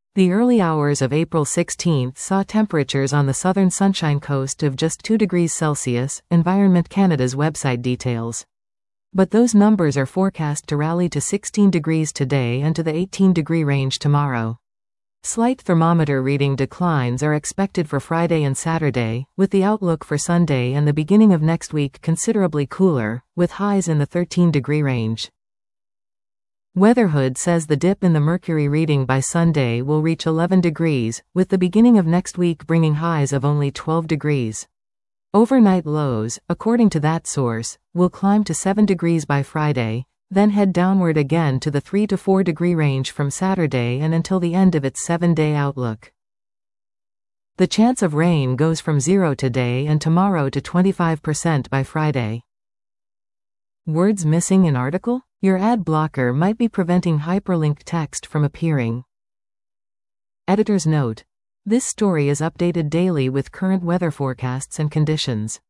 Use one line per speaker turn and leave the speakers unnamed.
The early hours of April 16 saw temperatures on the southern Sunshine Coast of just 2 degrees Celsius, Environment Canada's website details. But those numbers are forecast to rally to 16 degrees today and to the 18-degree range tomorrow. Slight thermometer reading declines are expected for Friday and Saturday, with the outlook for Sunday and the beginning of next week considerably cooler, with highs in the 13-degree range. Weatherhood says the dip in the mercury reading by Sunday will reach 11 degrees, with the beginning of next week bringing highs of only 12 degrees. Overnight lows, according to that source, will climb to 7 degrees by Friday, then head downward again to the 3 to 4 degree range from Saturday and until the end of its 7-day outlook. The chance of rain goes from 0 today and tomorrow to 25% by Friday. Words missing in article? Your ad blocker might be preventing hyperlinked text from appearing. Editor's note: this story is updated daily with current weather forecasts and conditions.